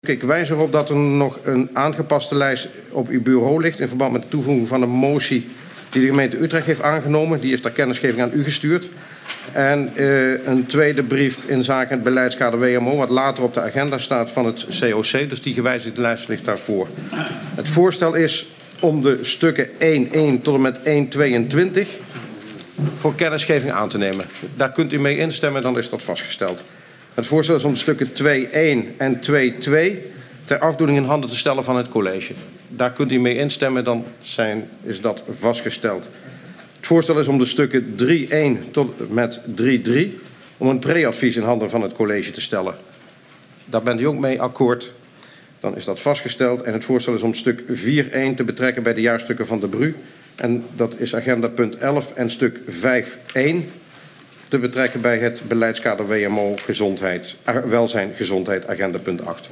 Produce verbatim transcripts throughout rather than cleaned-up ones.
Ik wijs erop dat er nog een aangepaste lijst op uw bureau ligt in verband met de toevoeging van een motie die de gemeente Utrecht heeft aangenomen. Die is ter kennisgeving aan u gestuurd. En uh, een tweede brief in zaken het beleidskader W M O, wat later op de agenda staat van het C O C. Dus die gewijzigde lijst ligt daarvoor. Het voorstel is om de stukken één één tot en met één tweeëntwintig voor kennisgeving aan te nemen. Daar kunt u mee instemmen, dan is dat vastgesteld. Het voorstel is om de stukken twee één en twee twee ter afdoening in handen te stellen van het college. Daar kunt u mee instemmen, dan zijn, is dat vastgesteld. Het voorstel is om de stukken drie één tot met drie drie om een pre-advies in handen van het college te stellen. Daar bent u ook mee akkoord. Dan is dat vastgesteld. En het voorstel is om stuk vier één te betrekken bij de jaarstukken van de B R U. En dat is agenda punt elf en stuk vijf één te betrekken bij het beleidskader W M O gezondheid, uh, welzijn, gezondheid, agenda punt acht.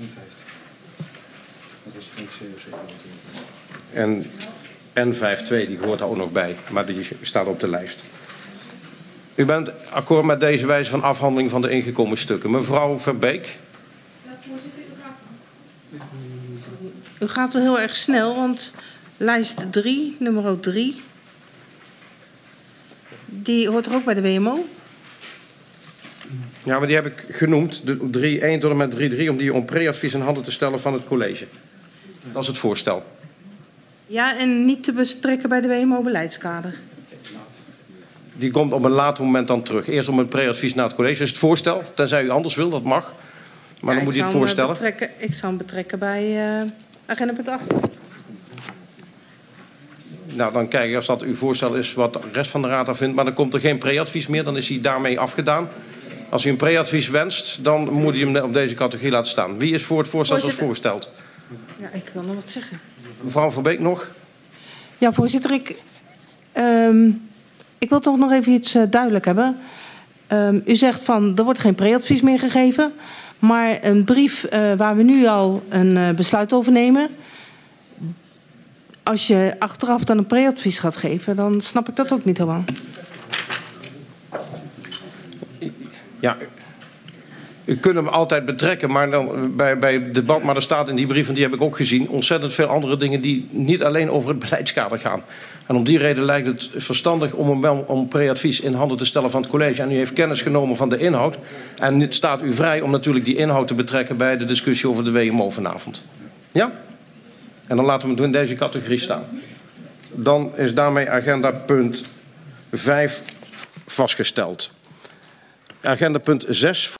En N vijf twee, die hoort daar ook nog bij, maar die staat op de lijst. U bent akkoord met deze wijze van afhandeling van de ingekomen stukken. Mevrouw Verbeek. U gaat wel heel erg snel, want lijst drie, nummer drie, die hoort er ook bij de W M O. Ja, maar die heb ik genoemd, de drie één tot en met drie drie, om die om pre-advies in handen te stellen van het college. Dat is het voorstel. Ja, en niet te betrekken bij de W M O-beleidskader. Die komt op een later moment dan terug. Eerst om een pre-advies naar het college. Dat is het voorstel, tenzij u anders wil, dat mag. Maar ja, dan moet je het voorstellen. Betrekken, ik zou hem betrekken bij uh, agenda punt acht. Nou, dan kijk je, als dat uw voorstel is wat de rest van de raad daar vindt, maar dan komt er geen pre-advies meer, dan is hij daarmee afgedaan. Als u een pre-advies wenst, dan moet u hem op deze categorie laten staan. Wie is voor het voorstel zoals voorgesteld? Ja, ik wil nog wat zeggen. Mevrouw Verbeek nog? Ja, voorzitter, ik, um, ik wil toch nog even iets uh, duidelijk hebben. Um, u zegt van, er wordt geen pre-advies meer gegeven, maar een brief uh, waar we nu al een uh, besluit over nemen, als je achteraf dan een pre-advies gaat geven, dan snap ik dat ook niet helemaal. Ja, u kunt hem altijd betrekken, maar dan bij, bij het debat, maar er staat in die brief, en die heb ik ook gezien, ontzettend veel andere dingen die niet alleen over het beleidskader gaan. En om die reden lijkt het verstandig om hem wel om pre-advies in handen te stellen van het college. En u heeft kennis genomen van de inhoud. En het staat u vrij om natuurlijk die inhoud te betrekken bij de discussie over de W M O vanavond. Ja? En dan laten we het in deze categorie staan. Dan is daarmee agenda punt vijf vastgesteld. Agenda punt zes.